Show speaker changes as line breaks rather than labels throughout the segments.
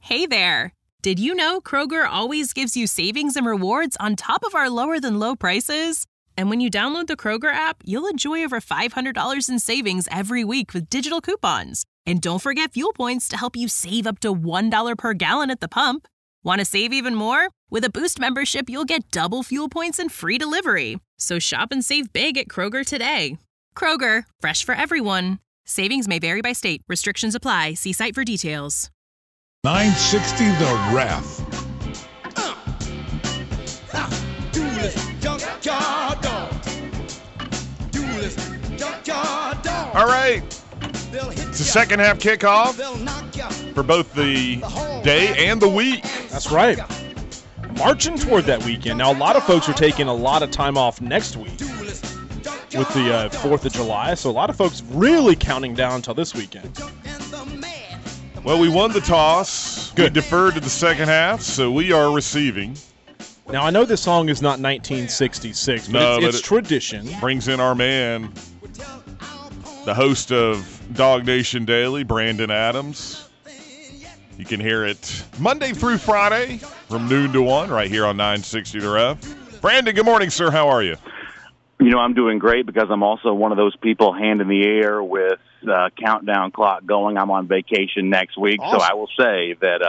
Hey there! Did you know Kroger always gives you savings and rewards on top of our lower-than-low prices? And when you download the Kroger app, you'll enjoy over $500 in savings every week with digital coupons. And don't forget fuel points to help you save up to $1 per gallon at the pump. Want to save even more? With a Boost membership, you'll get double fuel points and free delivery. So shop and save big at Kroger today. Kroger, fresh for everyone. Savings may vary by state. Restrictions apply. See site for details.
960 The Ref.
All right. It's the second half kickoff for both the day and the week.
That's right. Marching toward that weekend. Now, a lot of folks are taking a lot of time off next week with the 4th of July, so a lot of folks really counting down until this weekend.
Well, we won the toss.
Good.
We deferred to the second half, so we are receiving.
Now, I know this song is not 1966, but it's tradition.
Brings in our man, the host of Dog Nation Daily, Brandon Adams. You can hear it Monday through Friday from noon to 1 right here on 960 The Ref. Brandon, good morning, sir. How are you?
You know, I'm doing great because I'm also one of those people hand in the air with countdown clock going. I'm on vacation next week,
awesome.
So I will say that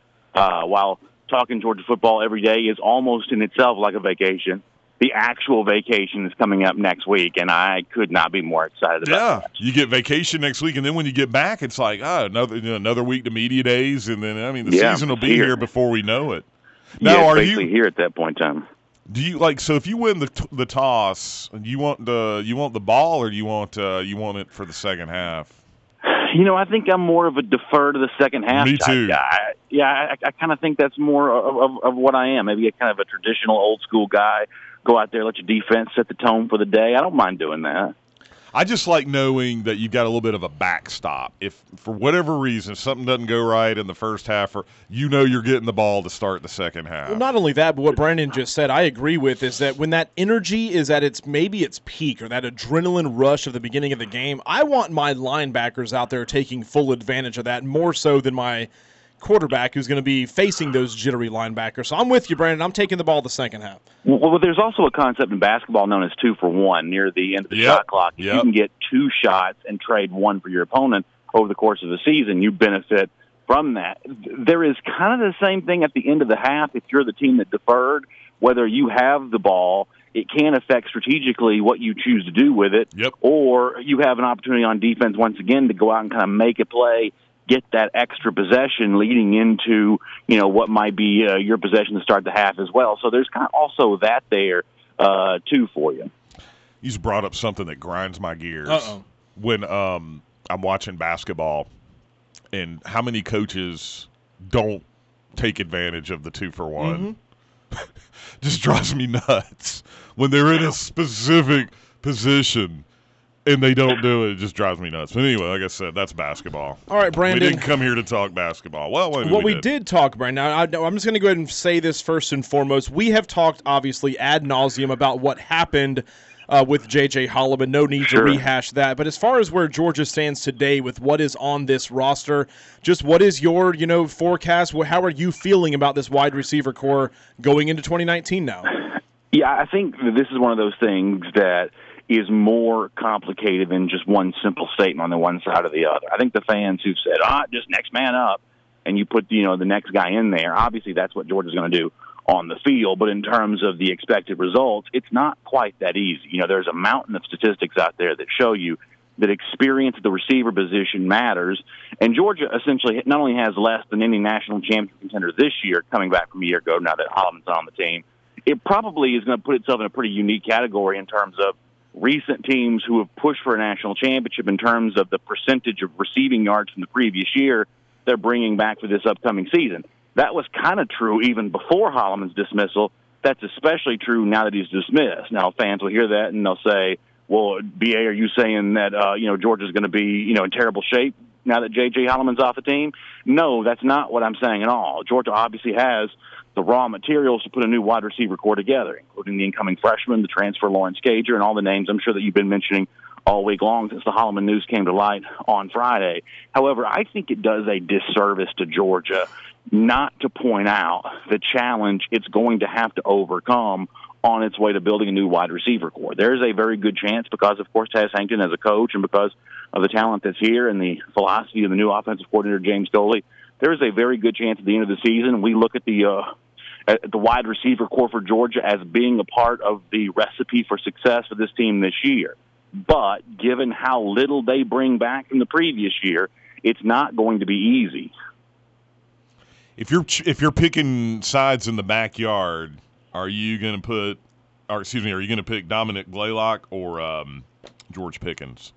while talking Georgia football every day is almost in itself like a vacation, the actual vacation is coming up next week, and I could not be more excited about that.
You get vacation next week, and then when you get back, it's like, another week to media days, and then, the season will be here before we know it. Now,
are basically here at that point in time.
Do you so if you win the toss, you want the ball, or do you want it for the second half?
You know, I think I'm more of a defer to the second half
Me too.
guy. Yeah, I kind of think that's more of what I am. Maybe a kind of a traditional old school guy. Go out there, let your defense set the tone for the day. I don't mind doing that.
I just like knowing that you've got a little bit of a backstop. If for whatever reason something doesn't go right in the first half, or you're getting the ball to start the second half.
Well, not only that, but what Brandon just said, I agree with, is that when that energy is at its peak, or that adrenaline rush of the beginning of the game, I want my linebackers out there taking full advantage of that, more so than my quarterback who's going to be facing those jittery linebackers. So I'm with you, Brandon. I'm taking the ball the second half.
Well, there's also a concept in basketball known as 2 for 1 near the end of the shot clock. If you can get 2 shots and trade 1 for your opponent over the course of the season, you benefit from that. There is kind of the same thing at the end of the half. If you're the team that deferred, whether you have the ball, it can affect strategically what you choose to do with it, or you have an opportunity on defense once again to go out and kind of make a play, get that extra possession leading into, what might be your possession to start the half as well. So there's kind of also that there, too, for you.
You just brought up something that grinds my gears. When I'm watching basketball, and how many coaches don't take advantage of the 2 for 1. Just drives me nuts. When they're in a specific position and they don't do it, it just drives me nuts. But anyway, like I said, that's basketball.
All right, Brandon.
We didn't come here to talk basketball. Well,
we did talk, Brandon. Now, I'm just going to go ahead and say this first and foremost. We have talked, obviously, ad nauseum about what happened with J.J. Holloman. No need to rehash that. But as far as where Georgia stands today with what is on this roster, just what is your, forecast? How are you feeling about this wide receiver core going into 2019 now?
Yeah, I think this is one of those things that is more complicated than just one simple statement on the one side or the other. I think the fans who've said, just next man up, and you put, the next guy in there, obviously that's what Georgia's going to do on the field. But in terms of the expected results, it's not quite that easy. There's a mountain of statistics out there that show you that experience at the receiver position matters. And Georgia essentially not only has less than any national championship contender this year, coming back from a year ago now that Holloman's on the team, it probably is going to put itself in a pretty unique category in terms of recent teams who have pushed for a national championship in terms of the percentage of receiving yards from the previous year they're bringing back for this upcoming season. That was kind of true even before Holloman's dismissal. That's especially true now that he's dismissed. Now, fans will hear that and they'll say, well, B.A., are you saying that, Georgia's going to be, in terrible shape now that J.J. Holloman's off the team? No, that's not what I'm saying at all. Georgia obviously has the raw materials to put a new wide receiver core together, including the incoming freshman, the transfer Lawrence Cager, and all the names I'm sure that you've been mentioning all week long since the Holloman news came to light on Friday. However, I think it does a disservice to Georgia not to point out the challenge it's going to have to overcome on its way to building a new wide receiver corps. There's a very good chance because, of course, Taz Hankton as a coach and because of the talent that's here and the philosophy of the new offensive coordinator, James Doley, there's a very good chance at the end of the season we look at the wide receiver corps for Georgia as being a part of the recipe for success for this team this year. But given how little they bring back from the previous year, it's not going to be easy.
If you're picking sides in the backyard, are you going to pick Dominic Blaylock or George Pickens?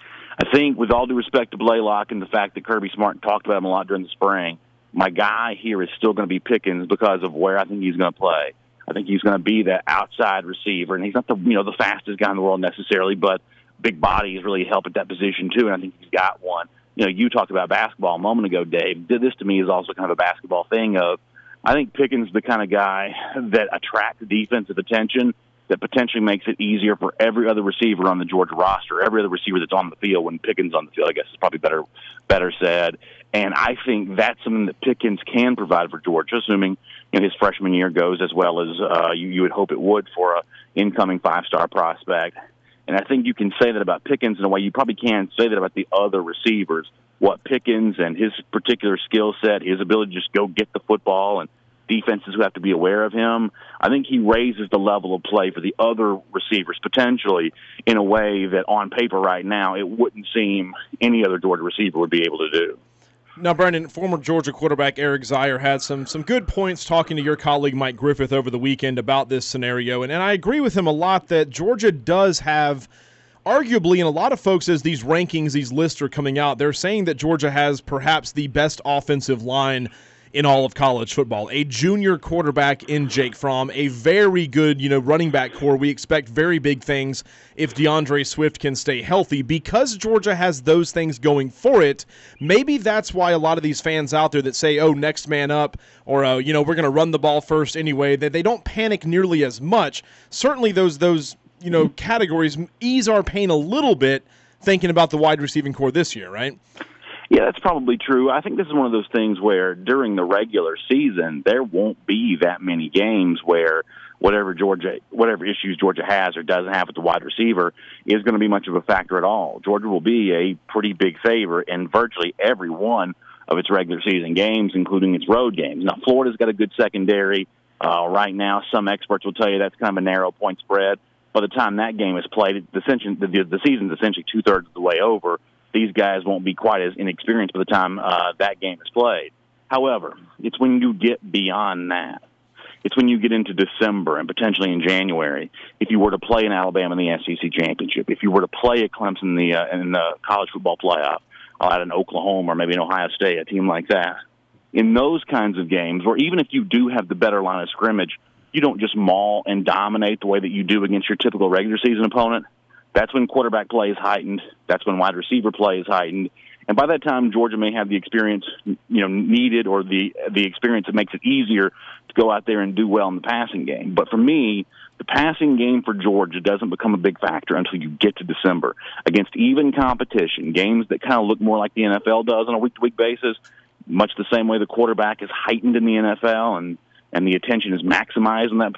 I think, with all due respect to Blaylock and the fact that Kirby Smart talked about him a lot during the spring, my guy here is still going to be Pickens because of where I think he's going to play. I think he's going to be that outside receiver, and he's not the fastest guy in the world necessarily, but big bodies really help at that position too, and I think he's got one. You talked about basketball a moment ago, Dave. This to me is also kind of a basketball thing of I think Pickens is the kind of guy that attracts defensive attention that potentially makes it easier for every other receiver on the Georgia roster, every other receiver that's on the field when Pickens on the field, I guess is probably better said. And I think that's something that Pickens can provide for Georgia, assuming his freshman year goes as well as you would hope it would for an incoming five-star prospect. And I think you can say that about Pickens in a way you probably can't say that about the other receivers. What Pickens and his particular skill set, his ability to just go get the football and defenses who have to be aware of him, I think he raises the level of play for the other receivers potentially in a way that on paper right now it wouldn't seem any other Georgia receiver would be able to do.
Now, Brandon, former Georgia quarterback Eric Zeier had some good points talking to your colleague Mike Griffith over the weekend about this scenario, and I agree with him a lot that Georgia does have, arguably, and a lot of folks, as these rankings, these lists are coming out, they're saying that Georgia has perhaps the best offensive line in all of college football. A junior quarterback in Jake Fromm, a very good, running back core. We expect very big things if DeAndre Swift can stay healthy. Because Georgia has those things going for it, maybe that's why a lot of these fans out there that say, oh, next man up, or, we're going to run the ball first anyway, that they don't panic nearly as much. Certainly those categories ease our pain a little bit thinking about the wide receiving core this year, right?
Yeah, that's probably true. I think this is one of those things where during the regular season, there won't be that many games where whatever issues Georgia has or doesn't have with the wide receiver is going to be much of a factor at all. Georgia will be a pretty big favorite in virtually every one of its regular season games, including its road games. Now, Florida's got a good secondary. Right now, some experts will tell you that's kind of a narrow point spread. By the time that game is played, the season's essentially two-thirds of the way over. These guys won't be quite as inexperienced by the time that game is played. However, it's when you get beyond that. It's when you get into December and potentially in January. If you were to play in Alabama in the SEC championship, if you were to play at Clemson in the college football playoff, at an Oklahoma or maybe an Ohio State, a team like that, in those kinds of games, or even if you do have the better line of scrimmage, you don't just maul and dominate the way that you do against your typical regular season opponent. That's when quarterback play is heightened. That's when wide receiver play is heightened. And by that time, Georgia may have the experience, needed, or the experience that makes it easier to go out there and do well in the passing game. But for me, the passing game for Georgia doesn't become a big factor until you get to December. Against even competition, games that kind of look more like the NFL does on a week-to-week basis, much the same way the quarterback is heightened in the NFL and the attention is maximized in that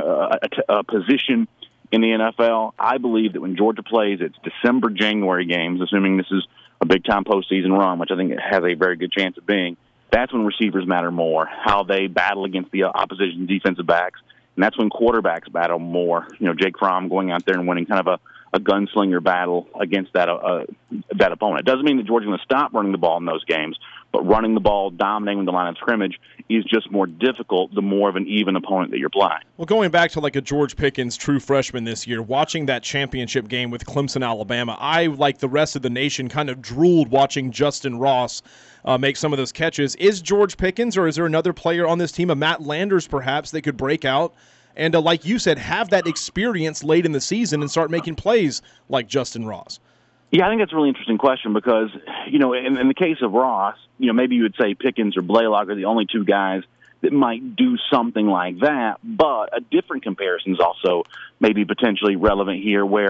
position in the NFL. I believe that when Georgia plays its December, January games, assuming this is a big-time postseason run, which I think it has a very good chance of being, that's when receivers matter more, how they battle against the opposition defensive backs, and that's when quarterbacks battle more. Jake Fromm going out there and winning kind of a gunslinger battle against that opponent. It doesn't mean that Georgia's going to stop running the ball in those games, but running the ball, dominating the line of scrimmage is just more difficult the more of an even opponent that you're playing.
Well, going back to like a George Pickens true freshman this year, watching that championship game with Clemson, Alabama, I, like the rest of the nation, kind of drooled watching Justin Ross make some of those catches. Is George Pickens, or is there another player on this team, a Matt Landers perhaps, that could break out and, like you said, have that experience late in the season and start making plays like Justin Ross?
Yeah, I think that's a really interesting question because, in the case of Ross, maybe you would say Pickens or Blaylock are the only two guys that might do something like that, but a different comparison is also maybe potentially relevant here where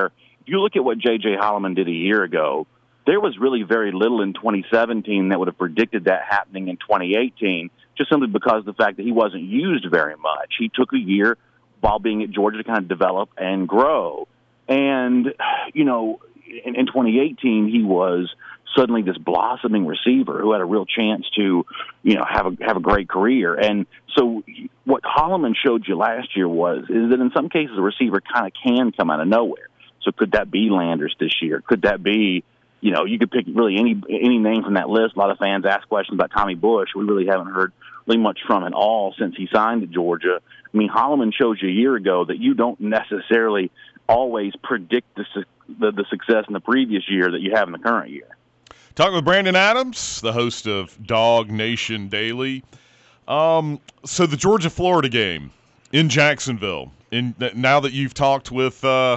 you look at what J.J. Holloman did a year ago, there was really very little in 2017 that would have predicted that happening in 2018, just simply because of the fact that he wasn't used very much. He took a year while being at Georgia to kind of develop and grow. And, you know, in 2018, he was suddenly this blossoming receiver who had a real chance to, you know, have a great career. And so what Holloman showed you last year is that in some cases a receiver kind of can come out of nowhere. So could that be Landers this year? Could that be, you know, you could pick really any name from that list. A lot of fans ask questions about Tommy Bush. We really haven't heard really much from at all since he signed to Georgia. I mean, Holloman showed you a year ago that you don't necessarily always predict the success in the previous year that you have in the current year.
Talking with Brandon Adams, the host of Dog Nation Daily. So the Georgia-Florida game in Jacksonville, now that you've talked with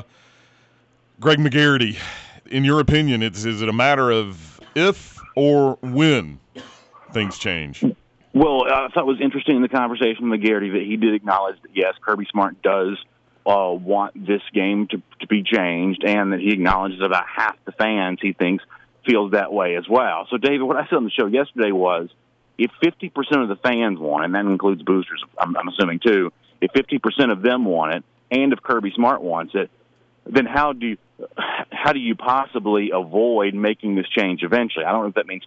Greg McGarity, in your opinion, is it a matter of if or when things change?
Well, I thought it was interesting in the conversation with McGarity that he did acknowledge that, yes, Kirby Smart does want this game to be changed, and that he acknowledges about half the fans he thinks feels that way as well. So, David, what I said on the show yesterday was if 50% of the fans want it, and that includes boosters, I'm assuming too, if 50% of them want it, and if Kirby Smart wants it, then how do you possibly avoid making this change eventually? I don't know if that means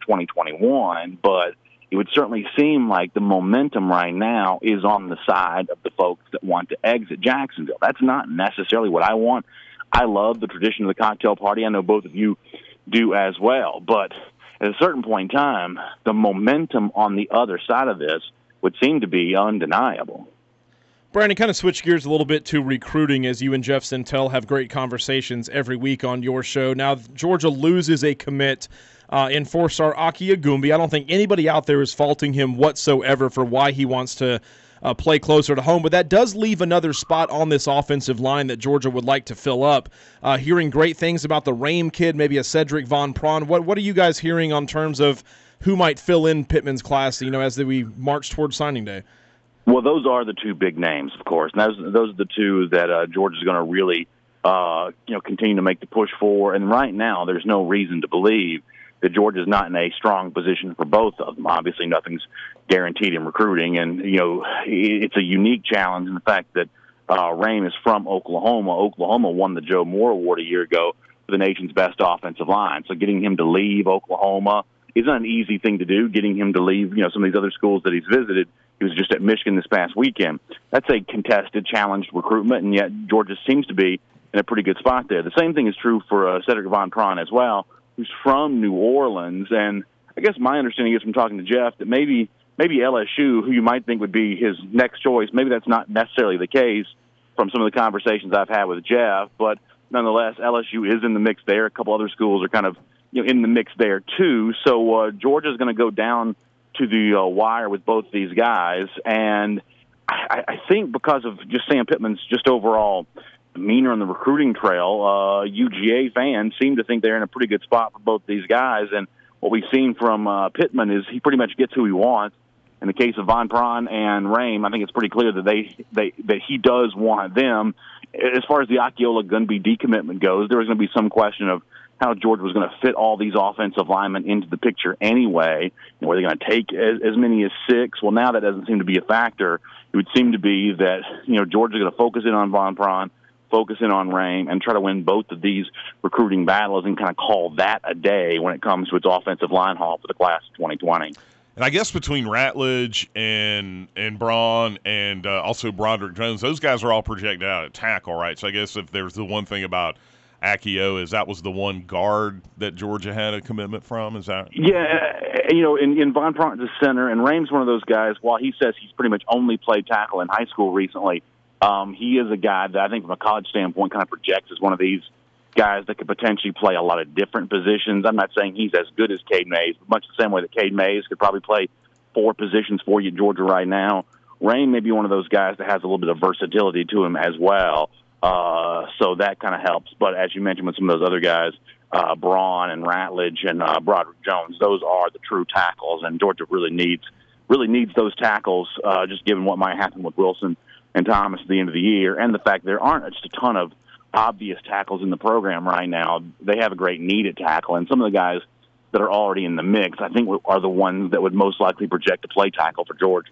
2021, but it would certainly seem like the momentum right now is on the side of the folks that want to exit Jacksonville. That's not necessarily what I want. I love the tradition of the cocktail party. I know both of you do as well. But at a certain point in time, the momentum on the other side of this would seem to be undeniable.
Brandon, kind of switch gears a little bit to recruiting, as you and Jeff Sentell have great conversations every week on your show. Now, Georgia loses a commit in four-star Aki Agumbi. I don't think anybody out there is faulting him whatsoever for why he wants to play closer to home, but that does leave another spot on this offensive line that Georgia would like to fill up. Hearing great things about the Rame kid, maybe a Cedric Von Prawn. What are you guys hearing on terms of who might fill in Pittman's class, you know, as we march towards signing day?
Well, those are the two big names, of course. And those are the two that Georgia's going to really, continue to make the push for. And right now, there's no reason to believe that Georgia's not in a strong position for both of them. Obviously, nothing's guaranteed in recruiting, and it's a unique challenge in the fact that Rame is from Oklahoma. Oklahoma won the Joe Moore Award a year ago for the nation's best offensive line. So getting him to leave Oklahoma is not an easy thing to do. Getting him to leave, some of these other schools that he's visited. He was just at Michigan this past weekend. That's a contested, challenged recruitment, and yet Georgia seems to be in a pretty good spot there. The same thing is true for Cedric Von Prawn as well, who's from New Orleans. And I guess my understanding is from talking to Jeff that maybe LSU, who you might think would be his next choice, maybe that's not necessarily the case from some of the conversations I've had with Jeff. But nonetheless, LSU is in the mix there. A couple other schools are kind of in the mix there too. So Georgia's going to go down to the wire with both these guys. And I think because of just Sam Pittman's just overall demeanor on the recruiting trail, UGA fans seem to think they're in a pretty good spot for both these guys. And what we've seen from Pittman is he pretty much gets who he wants. In the case of Von Prawn and Rame, I think it's pretty clear that that he does want them. As far as the Akiola Gunby decommitment goes, there was going to be some question of how Georgia was going to fit all these offensive linemen into the picture anyway. Were they going to take as many as 6? Well, now that doesn't seem to be a factor. It would seem to be that Georgia's going to focus in on Von Prawn, focus in on Rame, and try to win both of these recruiting battles and kind of call that a day when it comes to its offensive line haul for the class of 2020.
And I guess between Ratledge and Braun and also Broderick Jones, those guys are all projected out at tackle, right? So I guess if there's the one thing about Akio is that was the one guard that Georgia had a commitment from, is that?
Yeah, in Von Prawn's a center, and Rame's one of those guys, while he says he's pretty much only played tackle in high school recently, he is a guy that I think from a college standpoint kind of projects as one of these guys that could potentially play a lot of different positions. I'm not saying he's as good as Cade Mays, but much the same way that Cade Mays could probably play 4 positions for you at Georgia right now. Rame may be one of those guys that has a little bit of versatility to him as well. So that kind of helps. But as you mentioned with some of those other guys, Braun and Ratledge and Broderick Jones, those are the true tackles, and Georgia really needs those tackles, just given what might happen with Wilson and Thomas at the end of the year, and the fact there aren't just a ton of obvious tackles in the program right now. They have a great need at tackle, and some of the guys that are already in the mix, I think, are the ones that would most likely project to play tackle for Georgia.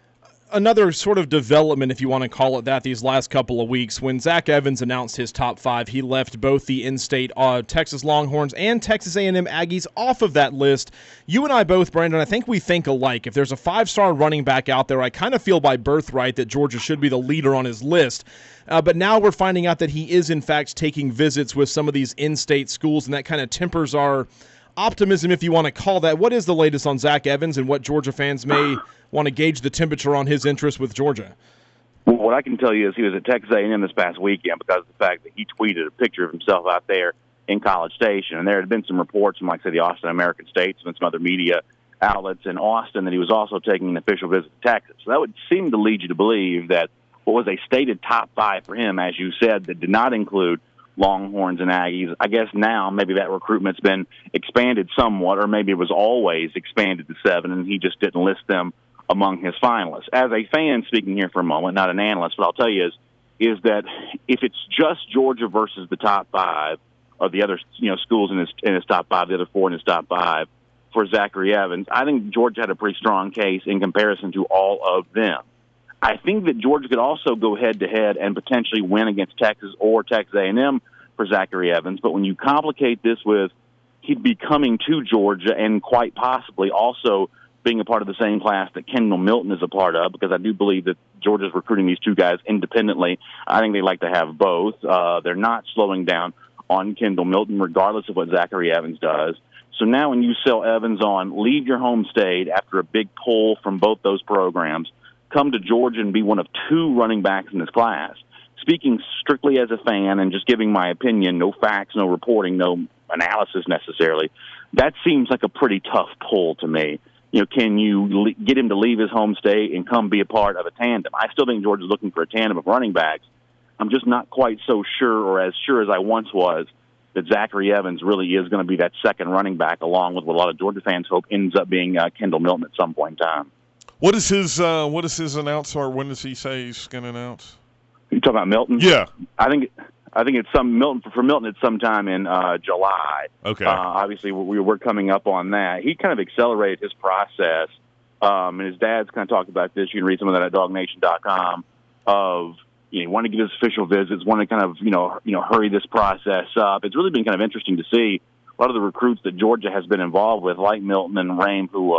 Another sort of development, if you want to call it that, these last couple of weeks, when Zach Evans announced his top 5, he left both the in-state Texas Longhorns and Texas A&M Aggies off of that list. You and I both, Brandon, I think we think alike. If there's a 5-star running back out there, I kind of feel by birthright that Georgia should be the leader on his list. But now we're finding out that he is, in fact, taking visits with some of these in-state schools, and that kind of tempers our optimism, if you want to call that. What is the latest on Zach Evans and what Georgia fans may want to gauge the temperature on his interest with Georgia?
Well, what I can tell you is he was at Texas A&M this past weekend because of the fact that he tweeted a picture of himself out there in College Station. And there had been some reports from, like, say, the Austin American Statesman and some other media outlets in Austin that he was also taking an official visit to Texas. So that would seem to lead you to believe that what was a stated top 5 for him, as you said, that did not include Longhorns and Aggies. I guess now maybe that recruitment's been expanded somewhat, or maybe it was always expanded to 7, and he just didn't list them among his finalists. As a fan, speaking here for a moment, not an analyst, what I'll tell you is that if it's just Georgia versus the top 5, or the other schools in his top 5, the other 4 in his top 5 for Zachary Evans, I think Georgia had a pretty strong case in comparison to all of them. I think that Georgia could also go head-to-head and potentially win against Texas or Texas A&M for Zachary Evans. But when you complicate this with he'd be coming to Georgia and quite possibly also being a part of the same class that Kendall Milton is a part of, because I do believe that Georgia's recruiting these two guys independently. I think they like to have both. They're not slowing down on Kendall Milton, regardless of what Zachary Evans does. So now when you sell Evans on, leave your home state after a big pull from both those programs, come to Georgia and be one of 2 running backs in this class. Speaking strictly as a fan and just giving my opinion, no facts, no reporting, no analysis necessarily, that seems like a pretty tough pull to me. Can you get him to leave his home state and come be a part of a tandem? I still think Georgia's looking for a tandem of running backs. I'm just not quite so sure, or as sure as I once was, that Zachary Evans really is going to be that second running back, along with what a lot of Georgia fans hope ends up being Kendall Milton at some point in time.
What is his announce, or when does he say he's going to announce?
You talking about Milton?
Yeah,
I think it's Milton. For Milton, it's sometime in July.
Okay.
Obviously, we're coming up on that. He kind of accelerated his process, and his dad's kind of talked about this. You can read some of that at DogNation.com. Of want to get his official visits, want to kind of hurry this process up. It's really been kind of interesting to see a lot of the recruits that Georgia has been involved with, like Milton and Rame, who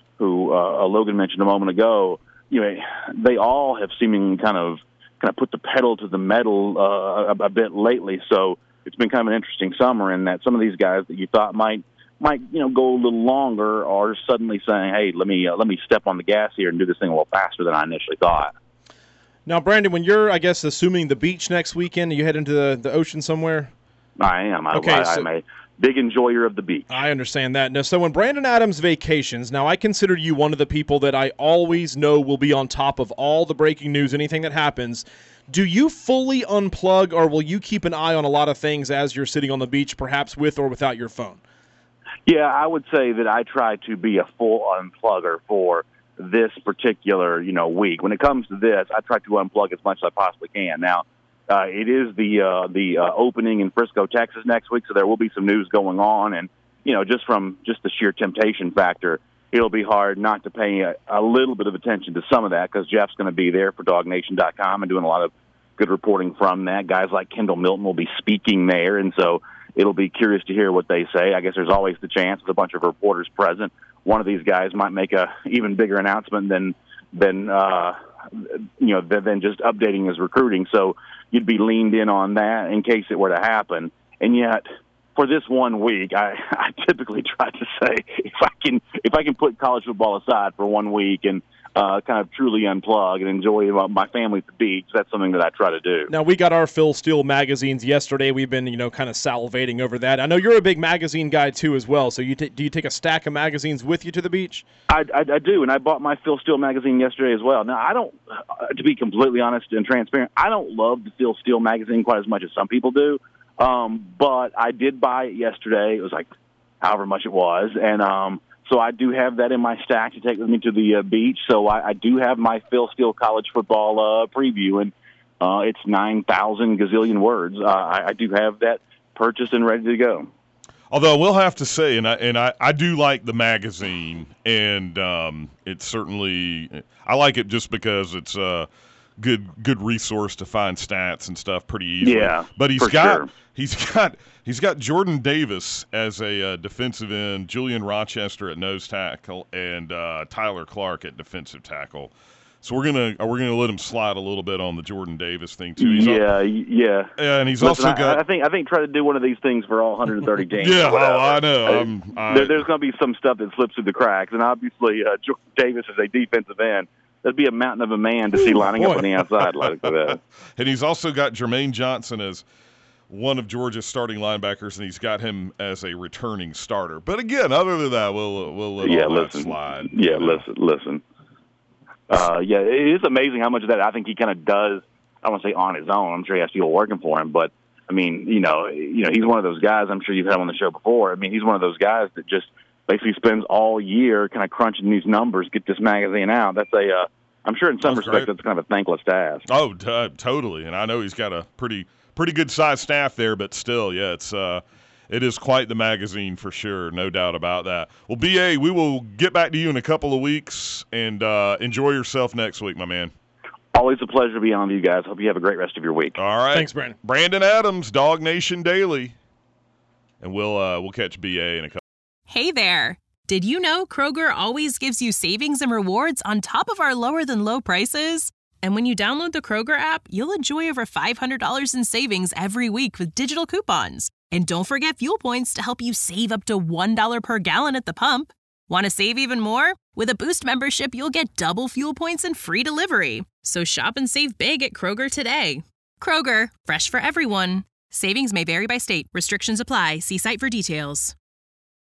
Logan mentioned a moment ago. They all have seemingly kind of put the pedal to the metal a bit lately. So it's been kind of an interesting summer in that some of these guys that you thought might go a little longer are suddenly saying, "Hey, let me step on the gas here and do this thing a little faster than I initially thought."
Now, Brandon, when you're, I guess, assuming the beach next weekend, you head into the ocean somewhere?
I am. I'm a big enjoyer of the beach.
I understand that. Now, so when Brandon Adams vacations, now I consider you one of the people that I always know will be on top of all the breaking news, anything that happens. Do you fully unplug, or will you keep an eye on a lot of things as you're sitting on the beach, perhaps with or without your phone?
Yeah, I would say that I try to be a full unplugger for this particular, week. When it comes to this, I try to unplug as much as I possibly can. Now, it is the opening in Frisco, Texas next week, so there will be some news going on. And, just from the sheer temptation factor, it'll be hard not to pay a little bit of attention to some of that, because Jeff's going to be there for DogNation.com and doing a lot of good reporting from that. Guys like Kendall Milton will be speaking there, and so it'll be curious to hear what they say. I guess there's always the chance with a bunch of reporters present, one of these guys might make a even bigger announcement than just updating his recruiting. So you'd be leaned in on that in case it were to happen. And yet, for this 1 week, I typically try to say if I can put college football aside for 1 week and kind of truly unplug and enjoy my family at the beach, that's something that I try to do.
Now, we got our Phil Steele magazines yesterday. We've been, kind of salivating over that. I know you're a big magazine guy, too, as well. So do you take a stack of magazines with you to the beach?
I do, and I bought my Phil Steele magazine yesterday as well. Now, I don't, to be completely honest and transparent, I don't love the Phil Steele magazine quite as much as some people do, but I did buy it yesterday. It was like however much it was, and so I do have that in my stack to take with me to the beach. So I do have my Phil Steele college football preview, and It's 9,000 gazillion words. I do have that purchased and ready to go.
Although we'll have to say, and I do like the magazine, and it's certainly I like it just because it's a good resource to find stats and stuff pretty easily.
Yeah,
but
he's got
Jordan Davis as a defensive end, Julian Rochester at nose tackle, and Tyler Clark at defensive tackle. So we're gonna let him slide a little bit on the Jordan Davis thing too.
Yeah.
And he's also got.
I think try to do one of these things for all 130 games.
Yeah, I know.
There's going to be some stuff that slips through the cracks, and obviously Jordan Davis is a defensive end. That'd be a mountain of a man to see lining up on the outside like that.
And he's also got Jermaine Johnson as one of Georgia's starting linebackers, and he's got him as a returning starter. But again, other than that, we'll let all that slide.
Yeah, listen. It is amazing how much of that I think he kind of does. I don't want to say on his own. I'm sure he has people working for him, but I mean, he's one of those guys. I'm sure you've had him on the show before. I mean, he's one of those guys that just basically spends all year kind of crunching these numbers, get this magazine out. That's I'm sure in some respects that's kind of a thankless task.
Oh, totally. And I know he's got a pretty good sized staff there, but still, yeah, it is quite the magazine for sure, no doubt about that. Well, B.A., we will get back to you in a couple of weeks, and enjoy yourself next week, my man.
Always a pleasure to be on with you guys. Hope you have a great rest of your week.
All right.
Thanks, Brandon.
Brandon Adams, Dog Nation Daily. And we'll catch B.A. in a couple.
Hey there. Did you know Kroger always gives you savings and rewards on top of our lower-than-low prices? And when you download the Kroger app, you'll enjoy over $500 in savings every week with digital coupons. And don't forget fuel points to help you save up to $1 per gallon at the pump. Want to save even more? With a Boost membership, you'll get double fuel points and free delivery. So shop and save big at Kroger today. Kroger, fresh for everyone. Savings may vary by state. Restrictions apply. See site for details.